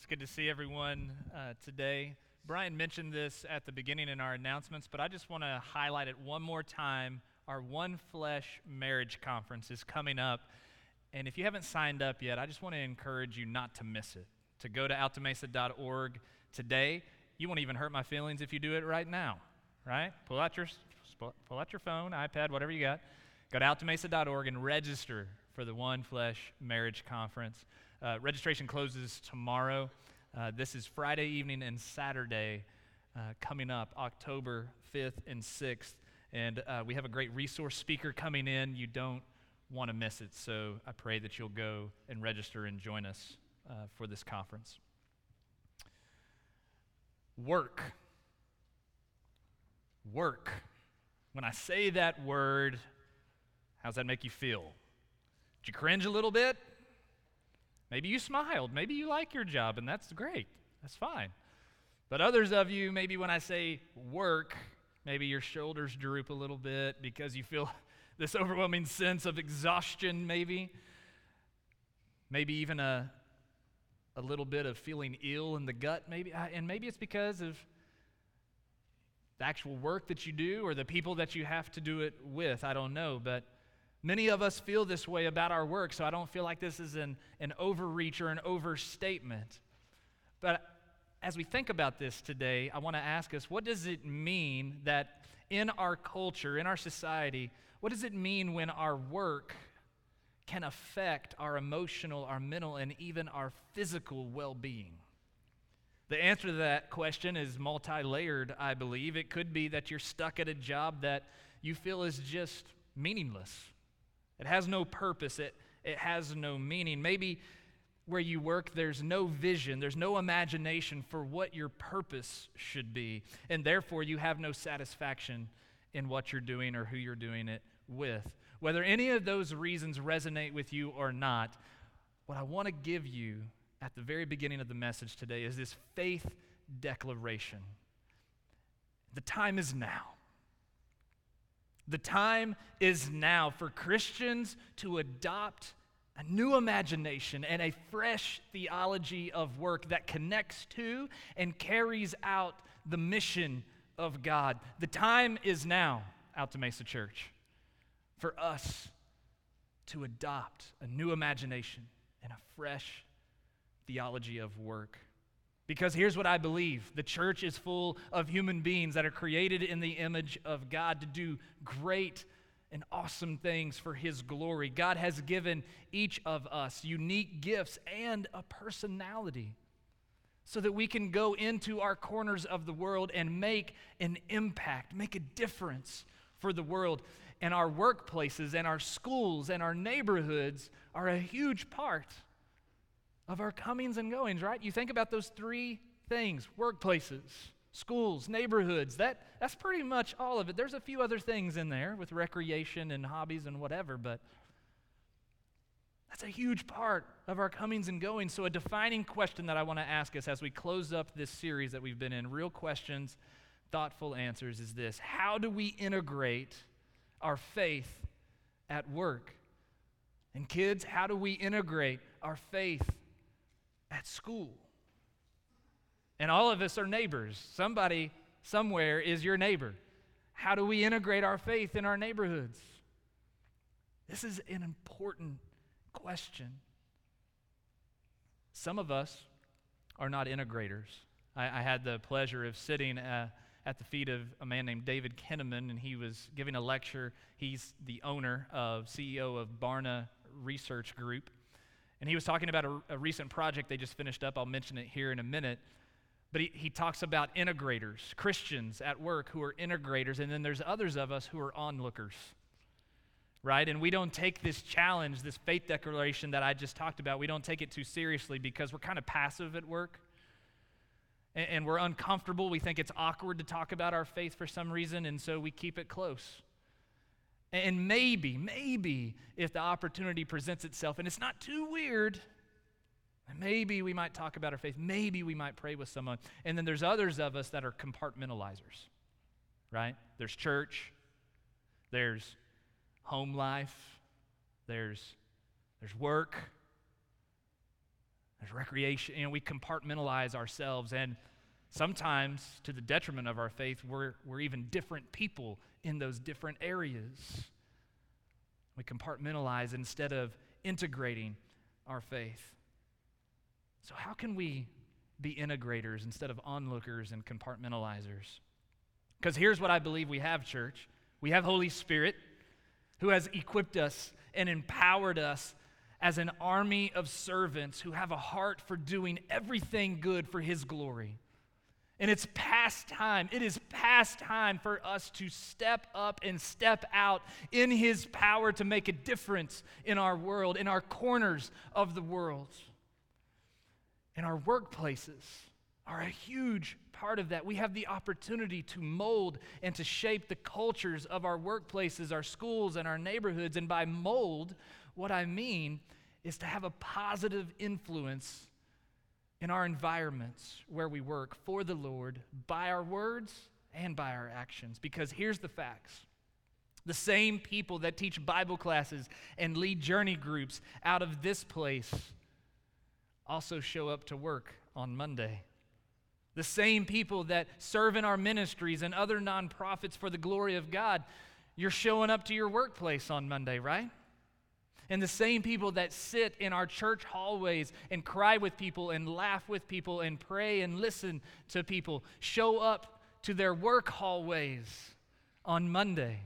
It's good to see everyone today. Brian mentioned this at the beginning in our announcements, but I just want to highlight it one more time. Our One Flesh Marriage Conference is coming up, and if you haven't signed up yet, I just want to encourage you not to miss it, to go to altamesa.org today. You won't even hurt my feelings if you do it right now, right? Pull out your phone, iPad, whatever you got. Go to altamesa.org and register for the One Flesh Marriage Conference. Registration closes tomorrow. This is Friday evening and Saturday coming up, October 5th and 6th. And we have a great resource speaker coming in. You don't want to miss it. So I pray that you'll go and register and join us for this conference. Work. Work. When I say that word, how does that make you feel? Did you cringe a little bit? Maybe you smiled. Maybe you like your job, and that's great. That's fine. But others of you, maybe when I say work, maybe your shoulders droop a little bit because you feel this overwhelming sense of exhaustion, maybe. Maybe even a little bit of feeling ill in the gut, maybe. And maybe it's because of the actual work that you do or the people that you have to do it with. I don't know, but many of us feel this way about our work, so I don't feel like this is an overreach or an overstatement. But as we think about this today, I want to ask us, what does it mean that in our culture, in our society, what does it mean when our work can affect our emotional, our mental, and even our physical well-being? The answer to that question is multi-layered, I believe. It could be that you're stuck at a job that you feel is just meaningless. It has no purpose. It has no meaning. Maybe where you work, there's no vision. There's no imagination for what your purpose should be. And therefore, you have no satisfaction in what you're doing or who you're doing it with. Whether any of those reasons resonate with you or not, what I want to give you at the very beginning of the message today is this faith declaration. The time is now. The time is now for Christians to adopt a new imagination and a fresh theology of work that connects to and carries out the mission of God. The time is now, Alta Mesa Church, for us to adopt a new imagination and a fresh theology of work. Because here's what I believe. The church is full of human beings that are created in the image of God to do great and awesome things for His glory. God has given each of us unique gifts and a personality so that we can go into our corners of the world and make an impact, make a difference for the world. And our workplaces and our schools and our neighborhoods are a huge part of our comings and goings, right? You think about those three things: workplaces, schools, neighborhoods. That's pretty much all of it. There's a few other things in there with recreation and hobbies and whatever, but that's a huge part of our comings and goings. So a defining question that I want to ask us as we close up this series that we've been in, real questions, thoughtful answers, is this: how do we integrate our faith at work? And kids, how do we integrate our faith at school? And all of us are neighbors. Somebody, somewhere is your neighbor. How do we integrate our faith in our neighborhoods? This is an important question. Some of us are not integrators. I had the pleasure of sitting at the feet of a man named David Kinnaman, and he was giving a lecture. He's the owner CEO of Barna Research Group. And he was talking about a recent project they just finished up. I'll mention it here in a minute. But he talks about integrators, Christians at work who are integrators, and then there's others of us who are onlookers, right? And we don't take this challenge, this faith declaration that I just talked about, we don't take it too seriously because we're kind of passive at work. And we're uncomfortable. We think it's awkward to talk about our faith for some reason, and so we keep it close. And maybe if the opportunity presents itself and it's not too weird, maybe we might talk about our faith. Maybe we might pray with someone. And then there's others of us that are compartmentalizers, right? There's church, there's home life, there's work, there's recreation. We compartmentalize ourselves, and sometimes, to the detriment of our faith, we're even different people in those different areas. We compartmentalize instead of integrating our faith. So how can we be integrators instead of onlookers and compartmentalizers? Because here's what I believe we have, church. We have Holy Spirit who has equipped us and empowered us as an army of servants who have a heart for doing everything good for His glory. And it's past time. It is past time for us to step up and step out in His power to make a difference in our world, in our corners of the world. And our workplaces are a huge part of that. We have the opportunity to mold and to shape the cultures of our workplaces, our schools, and our neighborhoods. And by mold, what I mean is to have a positive influence in our environments where we work for the Lord by our words and by our actions. Because here's the facts. The same people that teach Bible classes and lead journey groups out of this place also show up to work on Monday. The same people that serve in our ministries and other nonprofits for the glory of God, you're showing up to your workplace on Monday, right? And the same people that sit in our church hallways and cry with people and laugh with people and pray and listen to people show up to their work hallways on Monday,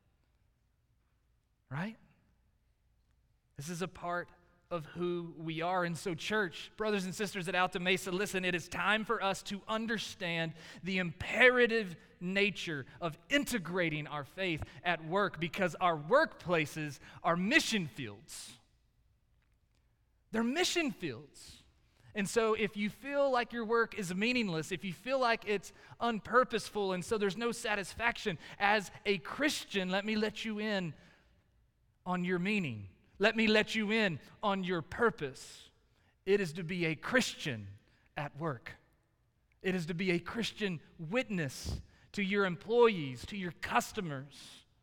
right? This is a part of who we are. And so, church, brothers and sisters at Alta Mesa, listen, it is time for us to understand the imperative nature of integrating our faith at work, because our workplaces are mission fields. They're mission fields. And so if you feel like your work is meaningless, if you feel like it's unpurposeful and so there's no satisfaction, as a Christian, let me let you in on your meaning. Let me let you in on your purpose. It is to be a Christian at work. It is to be a Christian witness to your employees, to your customers,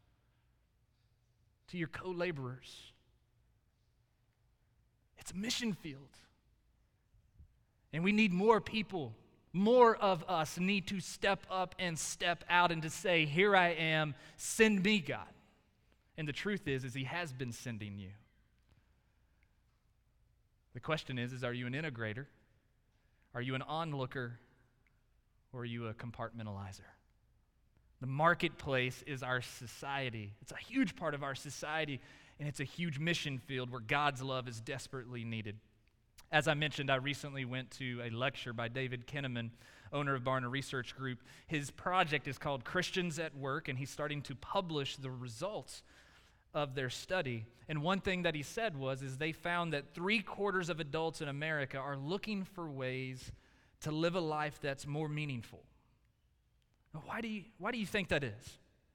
to your co-laborers. It's a mission field. And we need more people. More of us need to step up and step out and to say, here I am, send me, God. And the truth is He has been sending you. The question is are you an integrator? Are you an onlooker? Or are you a compartmentalizer? The marketplace is our society. It's a huge part of our society, and it's a huge mission field where God's love is desperately needed. As I mentioned, I recently went to a lecture by David Kinnaman, owner of Barna Research Group. His project is called Christians at Work, and he's starting to publish the results of their study. And one thing that he said is they found that 3/4 of adults in America are looking for ways to live a life that's more meaningful. Now, why do you think that is?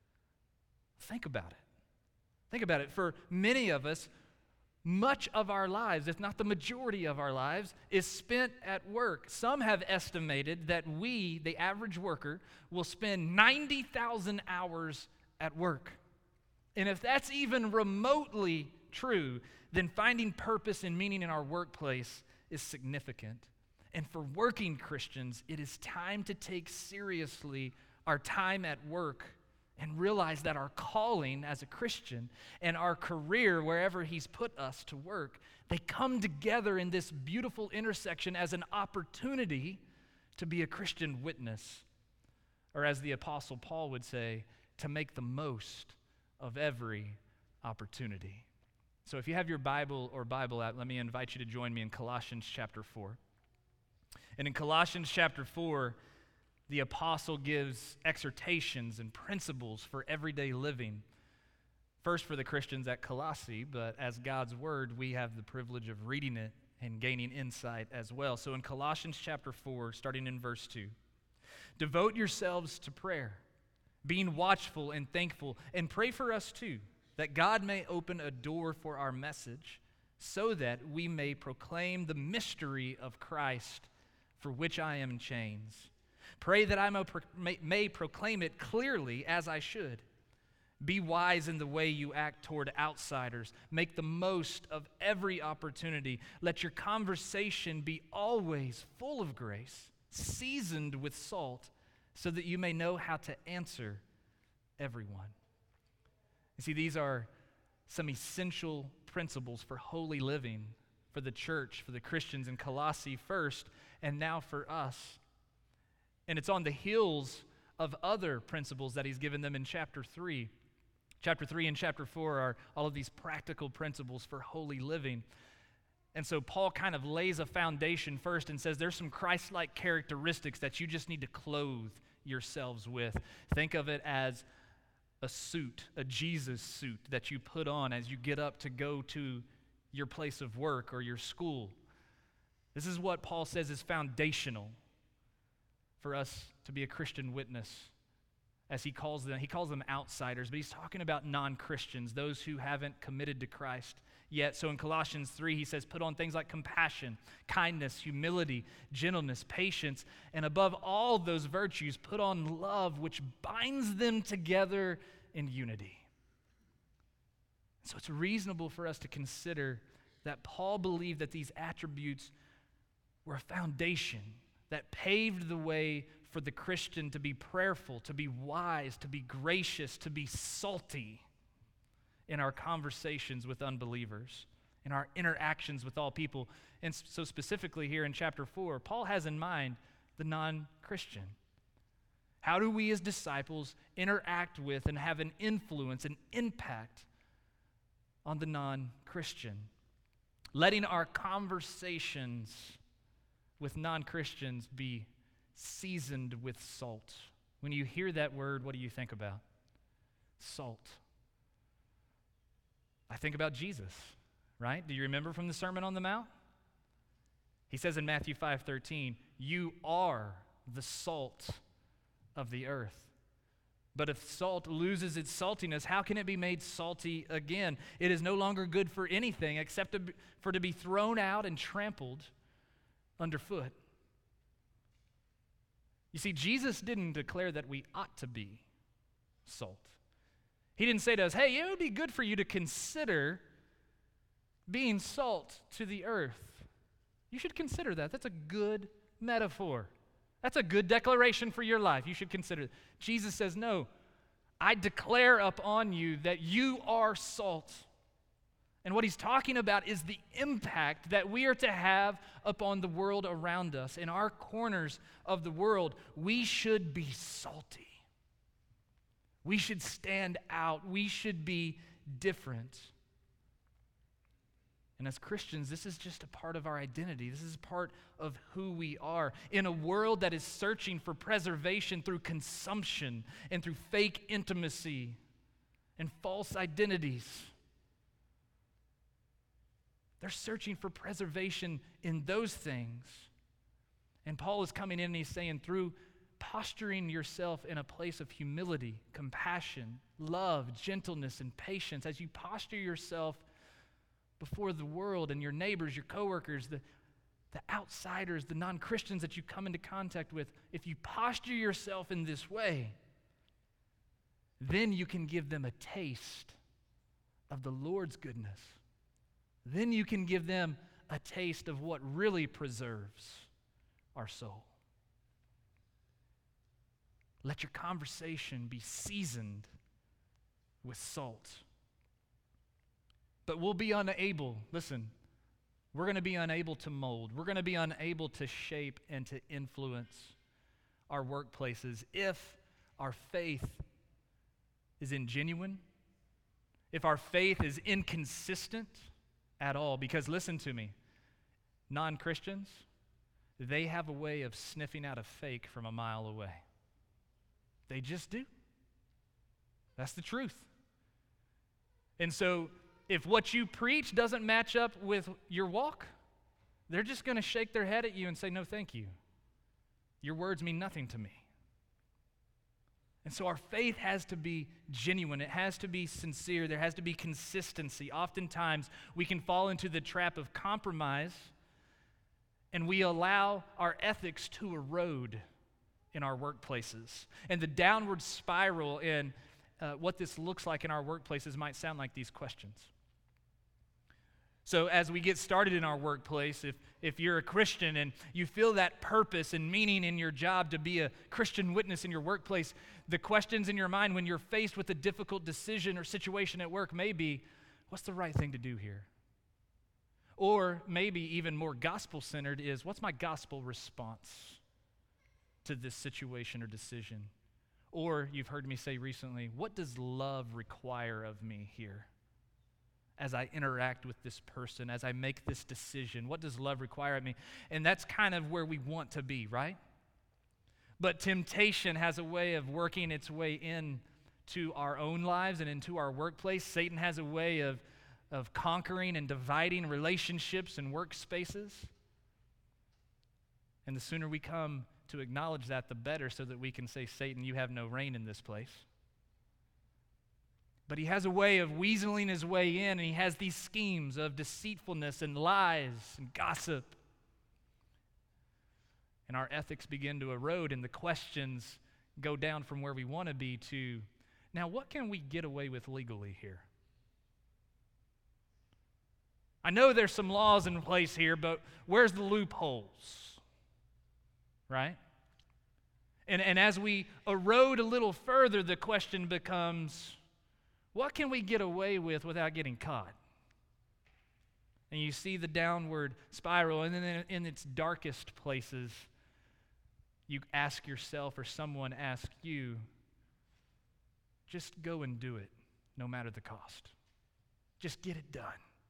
Think about it. Think about it. For many of us, much of our lives, if not the majority of our lives, is spent at work. Some have estimated that we, the average worker, will spend 90,000 hours at work. And if that's even remotely true, then finding purpose and meaning in our workplace is significant. And for working Christians, it is time to take seriously our time at work and realize that our calling as a Christian and our career, wherever He's put us to work, they come together in this beautiful intersection as an opportunity to be a Christian witness. Or as the Apostle Paul would say, to make the most of every opportunity. So if you have your Bible or Bible app, let me invite you to join me in Colossians chapter 4. And in Colossians chapter 4, the apostle gives exhortations and principles for everyday living. First for the Christians at Colossae, but as God's word, we have the privilege of reading it and gaining insight as well. So in Colossians chapter 4, starting in verse 2, devote yourselves to prayer, being watchful and thankful, and pray for us too, that God may open a door for our message, so that we may proclaim the mystery of Christ, for which I am in chains. Pray that I may proclaim it clearly as I should. Be wise in the way you act toward outsiders. Make the most of every opportunity. Let your conversation be always full of grace, seasoned with salt, so that you may know how to answer everyone. You see, these are some essential principles for holy living, for the church, for the Christians in Colossae first, and now for us. And it's on the heels of other principles that he's given them in chapter 3. Chapter 3 and chapter 4 are all of these practical principles for holy living. And so Paul kind of lays a foundation first and says there's some Christ-like characteristics that you just need to clothe yourselves with. Think of it as a suit, a Jesus suit that you put on as you get up to go to your place of work or your school. This is what Paul says is foundational for us to be a Christian witness. As he calls them outsiders, but he's talking about non-Christians, those who haven't committed to Christ yet. So in Colossians 3, he says, put on things like compassion, kindness, humility, gentleness, patience, and above all those virtues, put on love, which binds them together in unity. So it's reasonable for us to consider that Paul believed that these attributes were a foundation that paved the way for the Christian to be prayerful, to be wise, to be gracious, to be salty in our conversations with unbelievers, in our interactions with all people. And so specifically here in chapter 4, Paul has in mind the non-Christian. How do we as disciples interact with and have an influence, an impact on the non-Christian? Letting our conversations with non-Christians be seasoned with salt. When you hear that word, what do you think about? Salt. I think about Jesus, right? Do you remember from the Sermon on the Mount? He says in Matthew 5:13, you are the salt of the earth. But if salt loses its saltiness, how can it be made salty again? It is no longer good for anything except for to be thrown out and trampled underfoot. You see, Jesus didn't declare that we ought to be salt. He didn't say to us, hey, it would be good for you to consider being salt to the earth. You should consider that. That's a good metaphor. That's a good declaration for your life. You should consider it. Jesus says, no, I declare upon you that you are salt. And what he's talking about is the impact that we are to have upon the world around us. In our corners of the world, we should be salty. We should stand out. We should be different. And as Christians, this is just a part of our identity. This is part of who we are. In a world that is searching for preservation through consumption and through fake intimacy and false identities, they're searching for preservation in those things. And Paul is coming in and he's saying, through posturing yourself in a place of humility, compassion, love, gentleness, and patience, as you posture yourself before the world and your neighbors, your coworkers, the outsiders, the non-Christians that you come into contact with, if you posture yourself in this way, then you can give them a taste of the Lord's goodness. Then you can give them a taste of what really preserves our soul. Let your conversation be seasoned with salt. But we'll be unable, listen, we're going to be unable to mold. We're going to be unable to shape and to influence our workplaces if our faith is ingenuine, if our faith is inconsistent at all. Because listen to me, non-Christians, they have a way of sniffing out a fake from a mile away. They just do. That's the truth. And so if what you preach doesn't match up with your walk, they're just going to shake their head at you and say, no, thank you. Your words mean nothing to me. And so our faith has to be genuine. It has to be sincere. There has to be consistency. Oftentimes, we can fall into the trap of compromise, and we allow our ethics to erode in our workplaces. And the downward spiral in what this looks like in our workplaces might sound like these questions. So as we get started in our workplace, if you're a Christian and you feel that purpose and meaning in your job to be a Christian witness in your workplace, the questions in your mind when you're faced with a difficult decision or situation at work may be, what's the right thing to do here? Or maybe even more gospel-centered is, what's my gospel response to this situation or decision? Or you've heard me say recently, what does love require of me here? As I interact with this person, as I make this decision, what does love require of me? And that's kind of where we want to be, right? But temptation has a way of working its way into our own lives and into our workplace. Satan has a way of conquering and dividing relationships and workspaces. And the sooner we come to acknowledge that, the better, so that we can say, Satan, you have no reign in this place. But he has a way of weaseling his way in, and he has these schemes of deceitfulness and lies and gossip. And our ethics begin to erode, and the questions go down from where we want to be to, now what can we get away with legally here? I know there's some laws in place here, but where's the loopholes? Right? And as we erode a little further, the question becomes, what can we get away with without getting caught? And you see the downward spiral, and then in its darkest places, you ask yourself, or someone asks you, just go and do it, no matter the cost. Just get it done.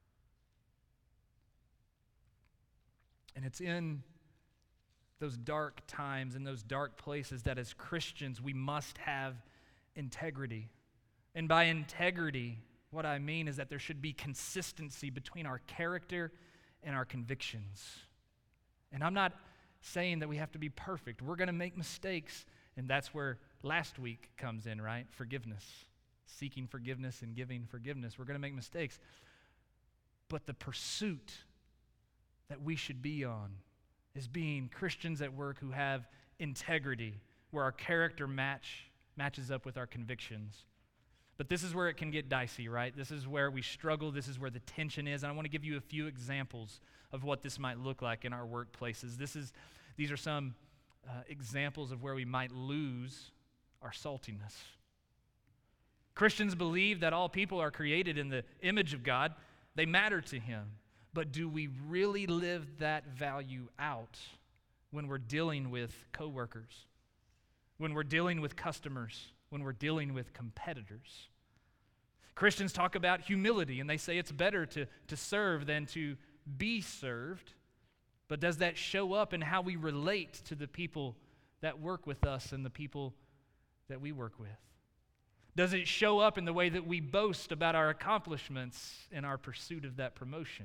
And it's in those dark times, in those dark places, that as Christians we must have integrity. And by integrity, what I mean is that there should be consistency between our character and our convictions. And I'm not saying that we have to be perfect. We're going to make mistakes, and that's where last week comes in, right? Forgiveness. Seeking forgiveness and giving forgiveness. We're going to make mistakes. But the pursuit that we should be on is being Christians at work who have integrity, where our character matches up with our convictions. But this is where it can get dicey, right? This is where we struggle. This is where the tension is. And I want to give you a few examples of what this might look like in our workplaces. These are some examples of where we might lose our saltiness. Christians believe that all people are created in the image of God. They matter to Him. But do we really live that value out when we're dealing with coworkers, when we're dealing with customers, when we're dealing with competitors? Christians talk about humility, and they say it's better to serve than to be served. But does that show up in how we relate to the people that work with us and the people that we work with? Does it show up in the way that we boast about our accomplishments in our pursuit of that promotion?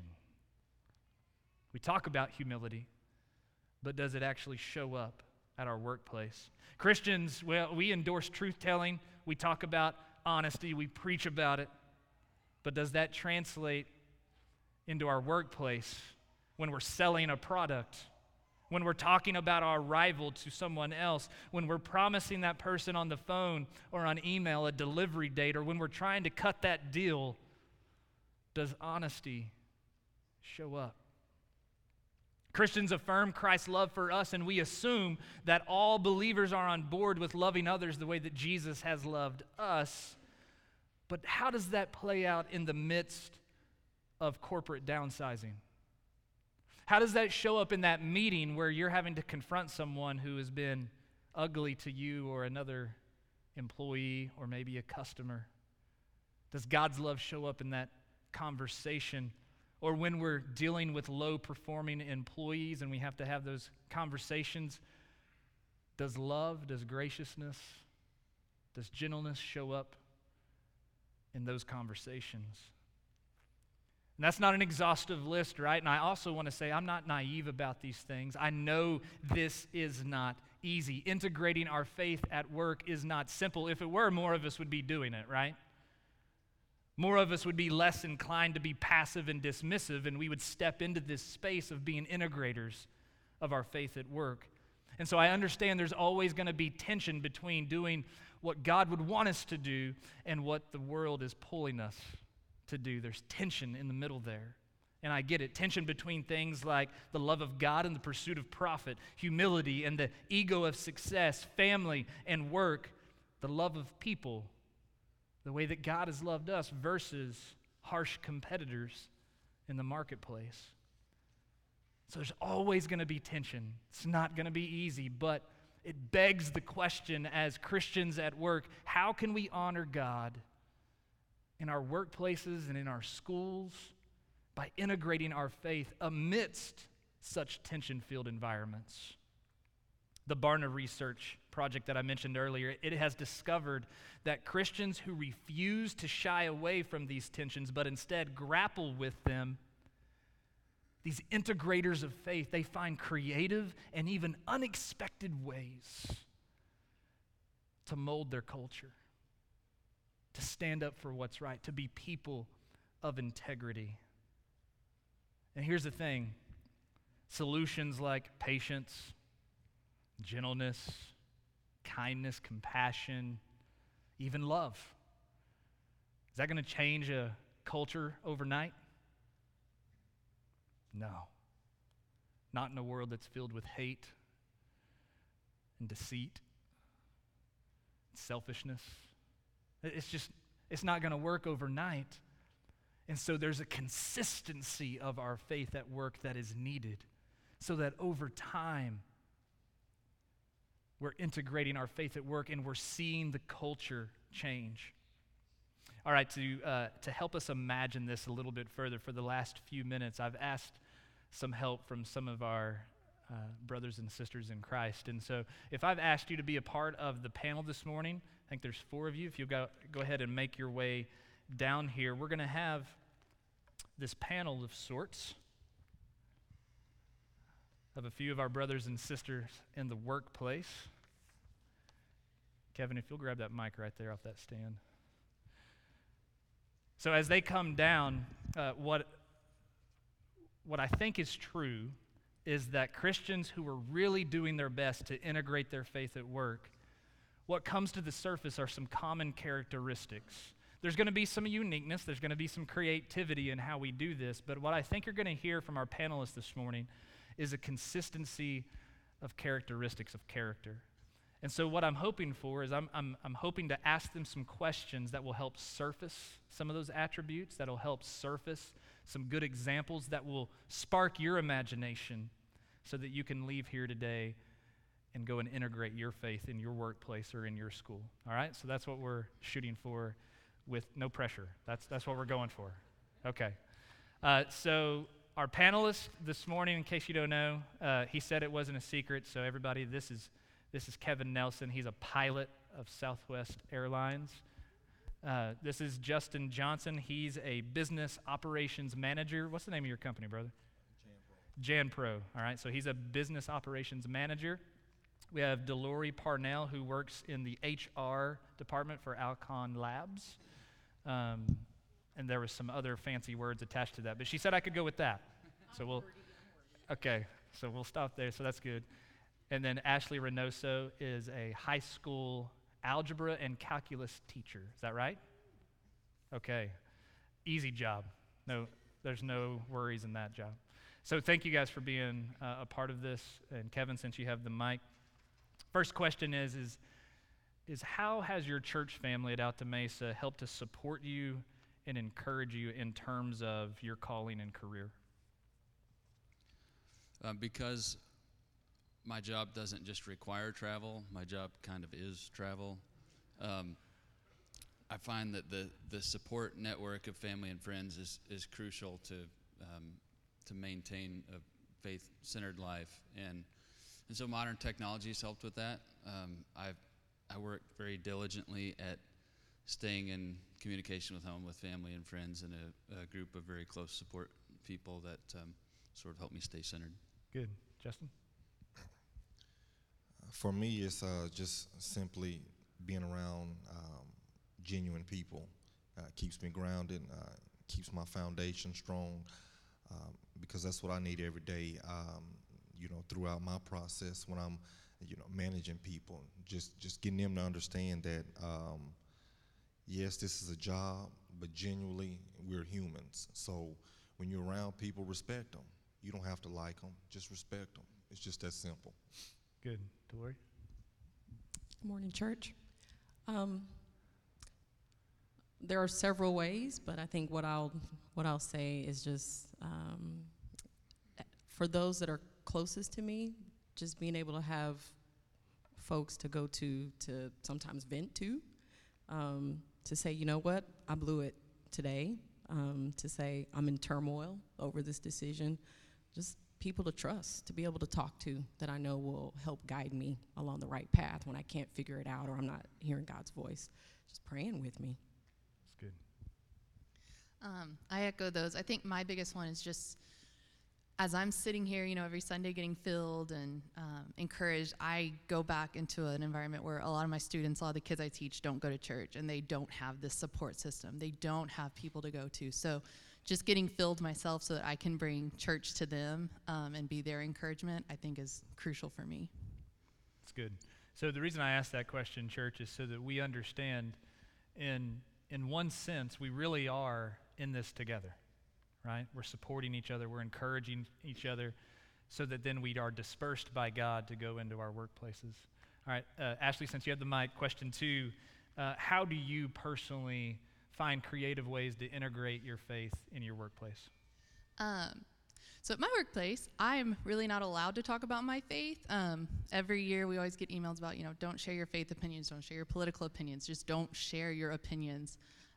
We talk about humility, but does it actually show up at our workplace? Christians, well, we endorse truth-telling. We talk about honesty. We preach about it. But does that translate into our workplace when we're selling a product, when we're talking about our rival to someone else, when we're promising that person on the phone or on email a delivery date, or when we're trying to cut that deal? Does honesty show up? Christians affirm Christ's love for us, and we assume that all believers are on board with loving others the way that Jesus has loved us. But how does that play out in the midst of corporate downsizing? How does that show up in that meeting where you're having to confront someone who has been ugly to you, or another employee, or maybe a customer? Does God's love show up in that conversation? Or when we're dealing with low-performing employees and we have to have those conversations, does love, does graciousness, does gentleness show up in those conversations? And that's not an exhaustive list, right? And I also want to say I'm not naive about these things. I know this is not easy. Integrating our faith at work is not simple. If it were, more of us would be doing it, right? More of us would be less inclined to be passive and dismissive, and we would step into this space of being integrators of our faith at work. And so I understand there's always going to be tension between doing what God would want us to do and what the world is pulling us to do. There's tension in the middle there. And I get it. Tension between things like the love of God and the pursuit of profit, humility and the ego of success, family and work, the love of people, the way that God has loved us versus harsh competitors in the marketplace. So there's always going to be tension. It's not going to be easy, but it begs the question as Christians at work, how can we honor God in our workplaces and in our schools by integrating our faith amidst such tension-filled environments? The Barna Research project that I mentioned earlier, it has discovered that Christians who refuse to shy away from these tensions but instead grapple with them, these integrators of faith, they find creative and even unexpected ways to mold their culture, to stand up for what's right, to be people of integrity. And here's the thing, solutions like patience, gentleness, kindness, compassion, even love, is that going to change a culture overnight? No. Not in a world that's filled with hate and deceit, and selfishness. It's not going to work overnight. And so there's a consistency of our faith at work that is needed so that over time we're integrating our faith at work and we're seeing the culture change. All right, to help us imagine this a little bit further, for the last few minutes, I've asked some help from some of our brothers and sisters in Christ. And so if I've asked you to be a part of the panel this morning, I think there's 4 of you. If you'll go ahead and make your way down here, we're going to have this panel of sorts of a few of our brothers and sisters in the workplace. Kevin, if you'll grab that mic right there off that stand. So as they come down, what I think is true is that Christians who are really doing their best to integrate their faith at work, what comes to the surface are some common characteristics. There's going to be some uniqueness, there's going to be some creativity in how we do this, but what I think you're going to hear from our panelists this morning is a consistency of characteristics of character. And so what I'm hoping for is I'm hoping to ask them some questions that will help surface some of those attributes, that will help surface some good examples that will spark your imagination so that you can leave here today and go and integrate your faith in your workplace or in your school. All right? So that's what we're shooting for with no pressure. That's what we're going for. Okay. So our panelist this morning, in case you don't know, he said it wasn't a secret, so everybody, this is Kevin Nelson. He's a pilot of Southwest Airlines. This is Justin Johnson. He's a business operations manager. What's the name of your company, brother? JanPro. All right, so he's a business operations manager. We have Delory Parnell, who works in the HR department for Alcon Labs. And there was some other fancy words attached to that, but she said I could go with that. So we'll stop there, so that's good. And then Ashley Reynoso is a high school algebra and calculus teacher. Is that right? Okay. Easy job. No, there's no worries in that job. So thank you guys for being a part of this. And Kevin, since you have the mic, first question is how has your church family at Alta Mesa helped to support you and encourage you in terms of your calling and career? Because my job doesn't just require travel, my job kind of is travel. I find that the support network of family and friends is crucial to maintain a faith-centered life, and so modern technology has helped with that. I work very diligently at staying in communication with family and friends, and a group of very close support people that sort of help me stay centered. Good. Justin? For me, it's just simply being around genuine people. Keeps me grounded, keeps my foundation strong, because that's what I need every day. throughout my process when I'm, managing people, just getting them to understand that, yes, this is a job, but genuinely we're humans. So when you're around people, respect them. You don't have to like them, just respect them. It's just that simple. Good. Tori? Good morning, church. There are several ways, but I think what I'll say is just for those that are closest to me, just being able to have folks to go to sometimes vent to say, you know what, I blew it today, to say I'm in turmoil over this decision, just people to trust, to be able to talk to that I know will help guide me along the right path when I can't figure it out or I'm not hearing God's voice. Just praying with me. That's good. I echo those. I think my biggest one is just as I'm sitting here, every Sunday getting filled and encouraged, I go back into an environment where a lot of my students, a lot of the kids I teach don't go to church and they don't have this support system. They don't have people to go to. So just getting filled myself so that I can bring church to them and be their encouragement, I think is crucial for me. That's good. So the reason I asked that question, church, is so that we understand in one sense, we really are in this together, right? We're supporting each other. We're encouraging each other so that then we are dispersed by God to go into our workplaces. All right, Ashley, since you have the mic, question 2, how do you personally find creative ways to integrate your faith in your workplace? So at my workplace, I'm really not allowed to talk about my faith. Every year we always get emails about, don't share your faith opinions, don't share your political opinions, just don't share your opinions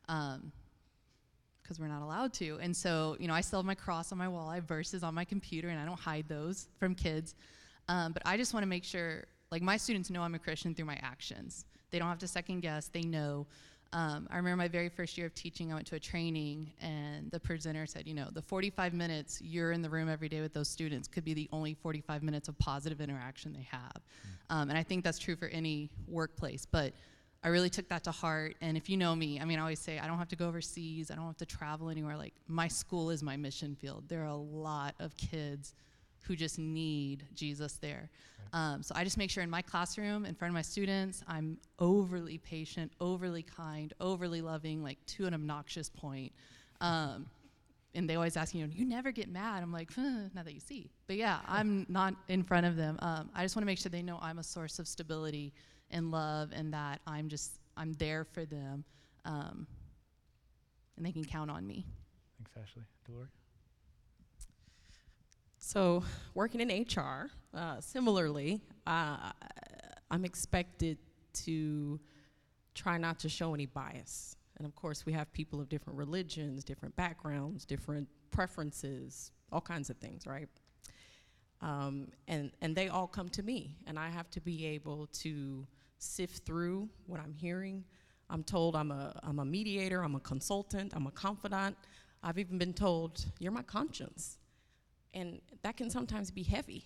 because we're not allowed to. And so, I still have my cross on my wall, I have verses on my computer, and I don't hide those from kids. But I just want to make sure, my students know I'm a Christian through my actions. They don't have to second guess, they know. I remember my very first year of teaching, I went to a training, and the presenter said, the 45 minutes you're in the room every day with those students could be the only 45 minutes of positive interaction they have. And I think that's true for any workplace, but I really took that to heart. And if you know me, I always say I don't have to go overseas, I don't have to travel anywhere. My school is my mission field. There are a lot of kids who just need Jesus there. So I just make sure in my classroom, in front of my students, I'm overly patient, overly kind, overly loving, to an obnoxious point. And they always ask, you never get mad. I'm like, not that you see. But yeah, I'm not in front of them. I just want to make sure they know I'm a source of stability and love, and that I'm there for them, and they can count on me. Thanks, Ashley. Delore? So working in HR, similarly, I'm expected to try not to show any bias. And of course, we have people of different religions, different backgrounds, different preferences, all kinds of things, right? And they all come to me, and I have to be able to sift through what I'm hearing. I'm told I'm a mediator, I'm a consultant, I'm a confidant. I've even been told, you're my conscience. And that can sometimes be heavy.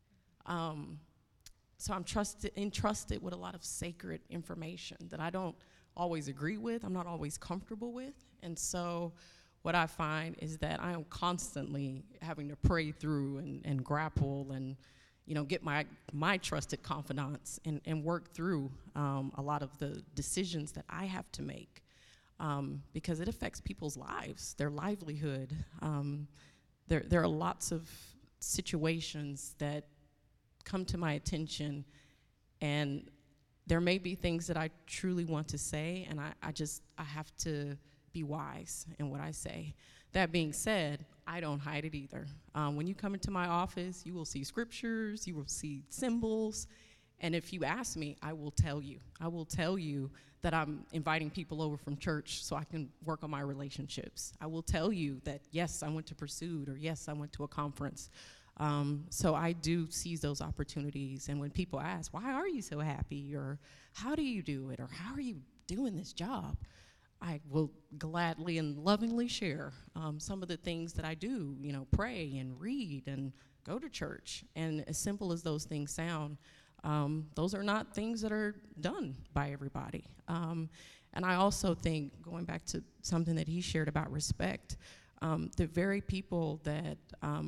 So I'm entrusted with a lot of sacred information that I don't always agree with, I'm not always comfortable with. And so what I find is that I am constantly having to pray through and grapple and get my trusted confidants and work through a lot of the decisions that I have to make because it affects people's lives, their livelihood. There are lots of situations that come to my attention, and there may be things that I truly want to say, and I have to be wise in what I say. That being said, I don't hide it either. When you come into my office, you will see scriptures, you will see symbols, and if you ask me, I will tell you. I will tell you that I'm inviting people over from church so I can work on my relationships. I will tell you that, yes, I went to Pursuit, or yes, I went to a conference. So I do seize those opportunities, and when people ask, why are you so happy, or how do you do it, or how are you doing this job, I will gladly and lovingly share some of the things that I do, pray and read and go to church. And as simple as those things sound, those are not things that are done by everybody. And I also think, going back to something that he shared about respect, the very people that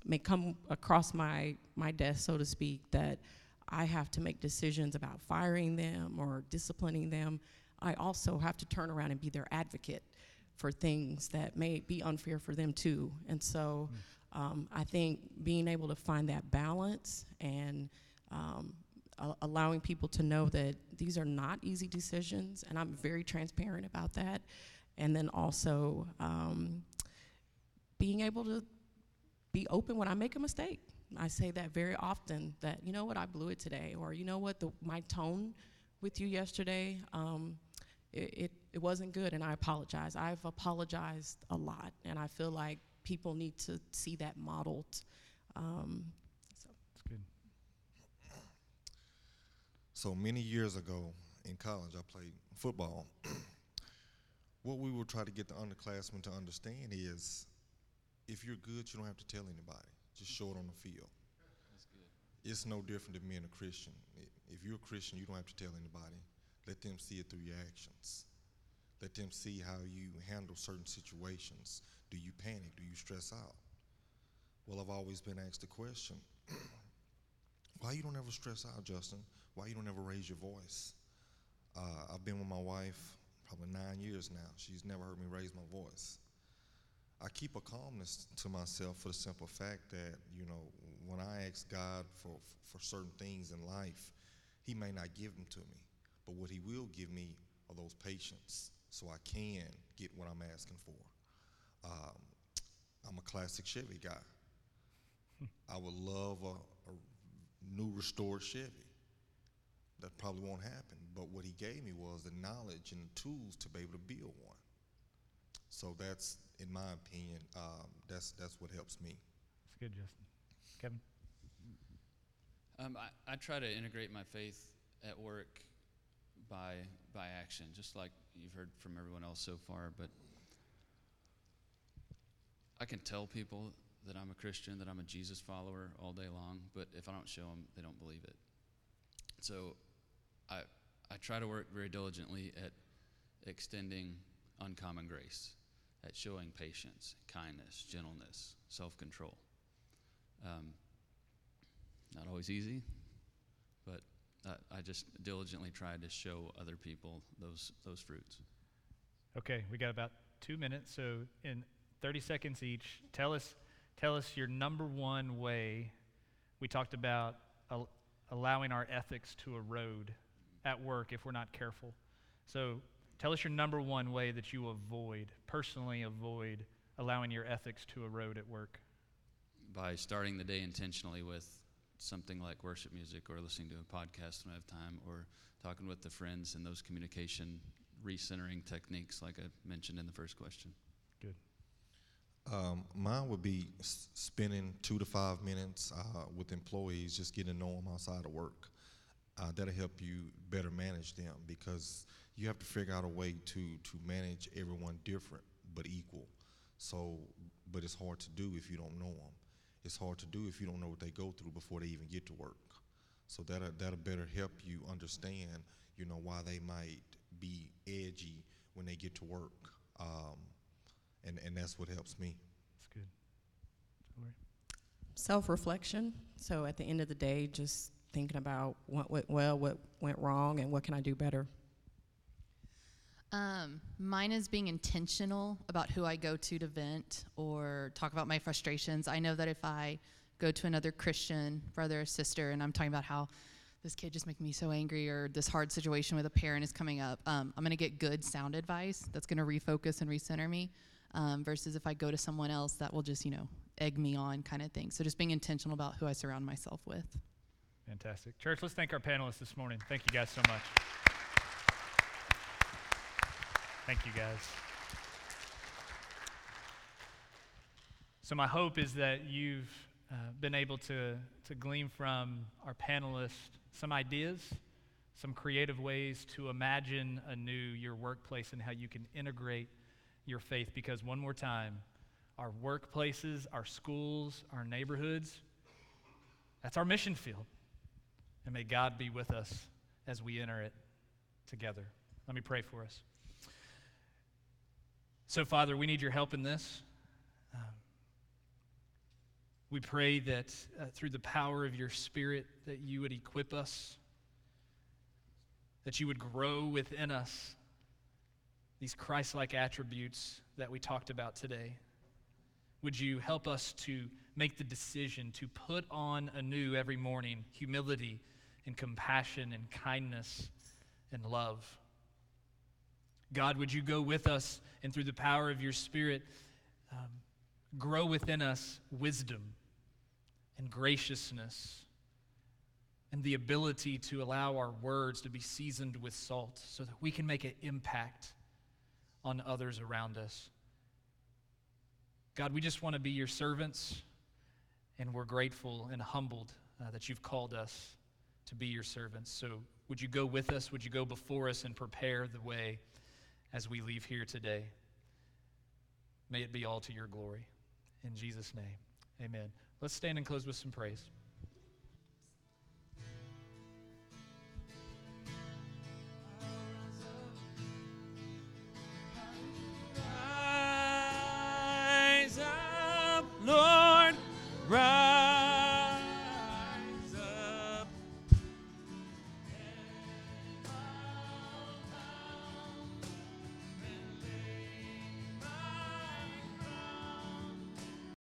may come across my desk, so to speak, that I have to make decisions about firing them or disciplining them, I also have to turn around and be their advocate for things that may be unfair for them too. And so I think being able to find that balance and allowing people to know that these are not easy decisions, and I'm very transparent about that. And then also being able to be open when I make a mistake. I say that very often, that, you know what, I blew it today, or you know what, my tone with you yesterday, it wasn't good, and I apologize. I've apologized a lot, and I feel like people need to see that modeled. That's good. So many years ago in college, I played football. What we will try to get the underclassmen to understand is, if you're good, you don't have to tell anybody. Just show it on the field. That's good. It's no different than being a Christian. If you're a Christian, you don't have to tell anybody. Let them see it through your actions. Let them see how you handle certain situations. Do you panic? Do you stress out? Well, I've always been asked the question, why you don't ever stress out, Justin? Why you don't ever raise your voice? I've been with my wife probably 9 years now. She's never heard me raise my voice. I keep a calmness to myself for the simple fact that, you know, when I ask God for certain things in life, he may not give them to me, but what he will give me are those patience so I can get what I'm asking for. I'm a classic Chevy guy. I would love a new restored Chevy. That probably won't happen, but what he gave me was the knowledge and the tools to be able to build one. So that's, in my opinion, that's what helps me. That's good, Justin. Kevin? I try to integrate my faith at work by action, just like you've heard from everyone else so far. But I can tell people that I'm a Christian, that I'm a Jesus follower all day long, but if I don't show them, they don't believe it. So I try to work very diligently at extending uncommon grace, at showing patience, kindness, gentleness, self-control. Not always easy, but I just diligently try to show other people those fruits. Okay, we got about 2 minutes, so in 30 seconds each, tell us your number one way. We talked about allowing our ethics to erode at work if we're not careful. So tell us your number one way that you personally avoid allowing your ethics to erode at work. By starting the day intentionally with something like worship music, or listening to a podcast when I have time, or talking with the friends, and those communication recentering techniques like I mentioned in the first question. Good. Mine would be spending 2 to 5 minutes with employees, just getting to know them outside of work. That'll help you better manage them, because you have to figure out a way to manage everyone different but equal. So, but it's hard to do if you don't know them. It's hard to do if you don't know what they go through before they even get to work. So that'll better help you understand, you know, why they might be edgy when they get to work. And that's what helps me. That's good. Lori? Self-reflection. So at the end of the day, just thinking about what went well, what went wrong, and what can I do better. Mine is being intentional about who I go to vent or talk about my frustrations. I know that if I go to another Christian brother or sister and I'm talking about how this kid just making me so angry, or this hard situation with a parent is coming up, I'm going to get good sound advice that's going to refocus and recenter me, versus if I go to someone else that will just, egg me on kind of thing. So just being intentional about who I surround myself with. Fantastic. Church, let's thank our panelists this morning. Thank you guys so much. Thank you, guys. So my hope is that you've been able to glean from our panelists some ideas, some creative ways to imagine anew your workplace and how you can integrate your faith. Because one more time, our workplaces, our schools, our neighborhoods, that's our mission field. And may God be with us as we enter it together. Let me pray for us. So, Father, we need your help in this. We pray that through the power of your Spirit that you would equip us, that you would grow within us these Christ-like attributes that we talked about today. Would you help us to make the decision to put on anew every morning humility and compassion and kindness and love? God, would you go with us and through the power of your Spirit grow within us wisdom and graciousness and the ability to allow our words to be seasoned with salt so that we can make an impact on others around us. God, we just want to be your servants, and we're grateful and humbled that you've called us to be your servants. So would you go with us? Would you go before us and prepare the way as we leave here today? May it be all to your glory. In Jesus' name, amen. Let's stand and close with some praise.